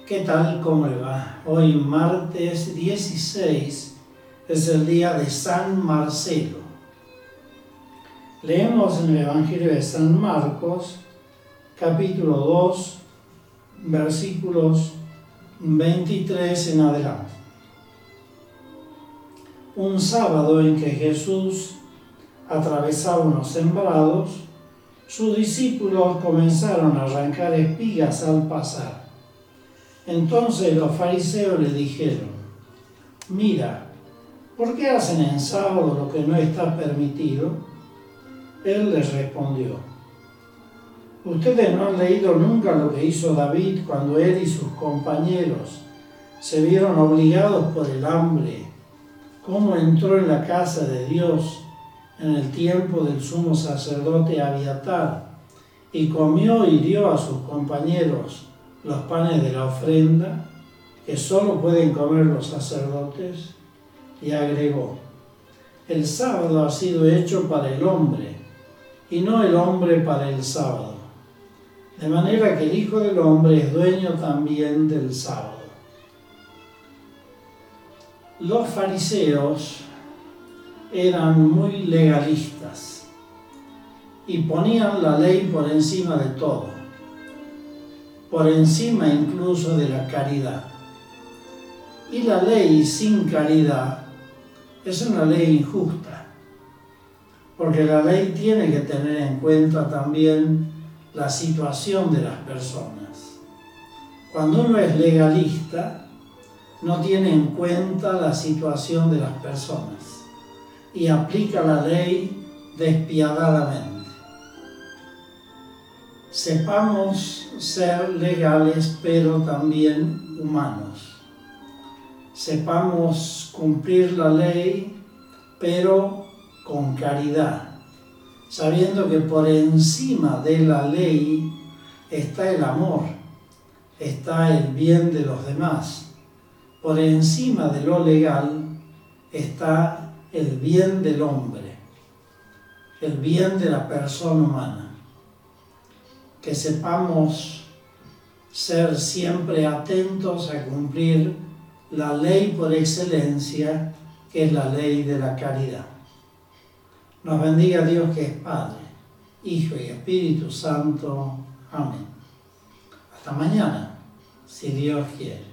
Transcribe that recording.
¿Qué tal? ¿Cómo le va? Hoy martes 16 es el día de San Marcelo. Leemos en el Evangelio de San Marcos, capítulo 2, versículos 23 en adelante. Un sábado en que Jesús atravesaba unos sembrados, sus discípulos comenzaron a arrancar espigas al pasar. Entonces los fariseos le dijeron: «Mira, ¿por qué hacen en sábado lo que no está permitido?». Él les respondió: «¿Ustedes no han leído nunca lo que hizo David cuando él y sus compañeros se vieron obligados por el hambre? ¿Cómo entró en la casa de Dios en el tiempo del sumo sacerdote Abiatar y comió y dio a sus compañeros los panes de la ofrenda, que solo pueden comer los sacerdotes?». Y agregó: «El sábado ha sido hecho para el hombre, y no el hombre para el sábado. De manera que el Hijo del Hombre es dueño también del sábado». Los fariseos eran muy legalistas y ponían la ley por encima de todo, por encima incluso de la caridad. Y la ley sin caridad es una ley injusta, porque la ley tiene que tener en cuenta también la situación de las personas. Cuando uno es legalista, no tiene en cuenta la situación de las personas y aplica la ley despiadadamente. Sepamos ser legales, pero también humanos. Sepamos cumplir la ley, pero con caridad, sabiendo que por encima de la ley está el amor, está el bien de los demás. Por encima de lo legal está el bien del hombre, el bien de la persona humana. Que sepamos ser siempre atentos a cumplir la ley por excelencia, que es la ley de la caridad. Nos bendiga Dios, que es Padre, Hijo y Espíritu Santo. Amén. Hasta mañana, si Dios quiere.